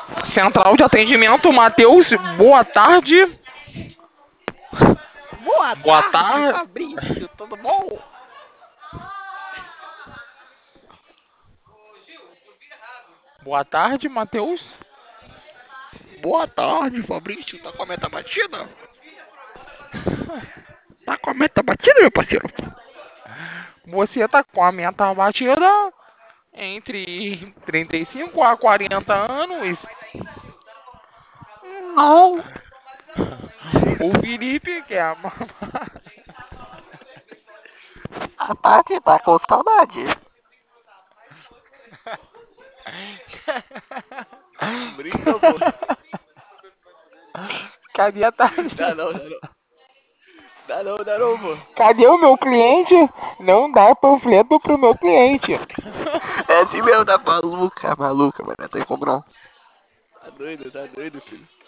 Central de atendimento, Matheus, boa tarde. Boa Boa tarde, tarde. Fabrício, tudo bom? Boa tarde, Matheus. Boa tarde, Fabrício, tá com a meta batida? Tá com a meta batida, meu parceiro? Você tá com a meta batida entre 35 a 40 anos. Não. O Felipe, que é a A Tati tá com saudade. Brinca, pô. Cadê a Tati? Dá não, dá não. Dá não, pô. Cadê o meu cliente? Não dá panfleto pro meu cliente. É assim mesmo, tá maluca, mano. Não tem como não. Tá doido, filho.